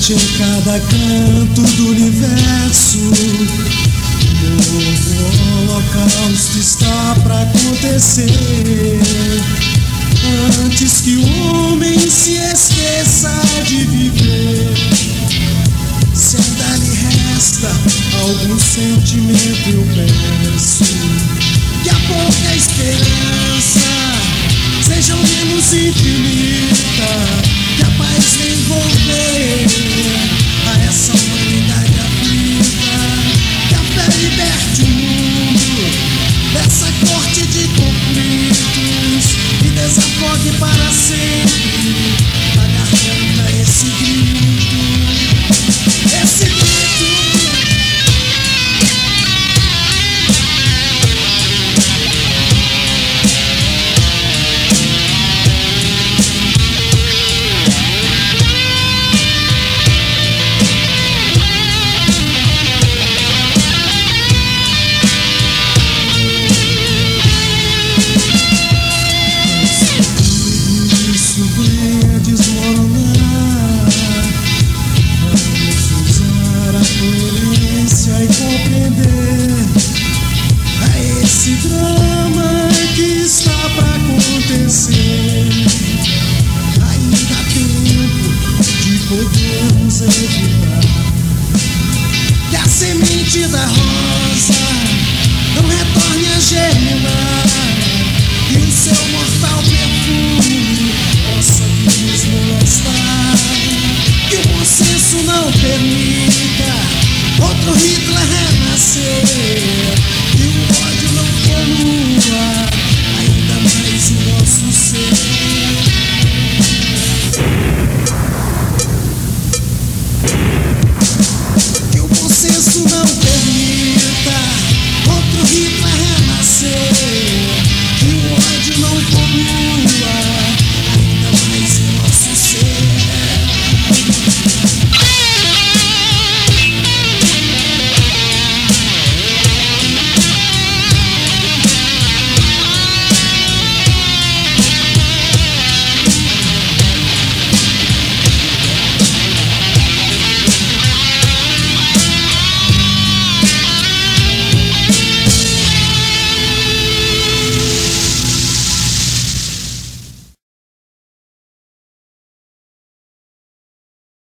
Em cada canto do universo, novo holocausto está pra acontecer. Antes que o homem se esqueça de viver, se ainda lhe resta algum sentimento, eu peço que a pouca esperança seja menos infinita, que a paz venha envolver a essa humanidade aflita, que a fé liberte o mundo dessa corte de conflitos e desafogue para sempre a garganta esse grito, esse grito. Esse drama que está pra acontecer, ainda há tempo de podermos evitar que a semente da rosa não retorne a germinar e o seu mortal perfume possa nos molestar, que o bom senso não permita outro Hitler renascer, que o ódio não polua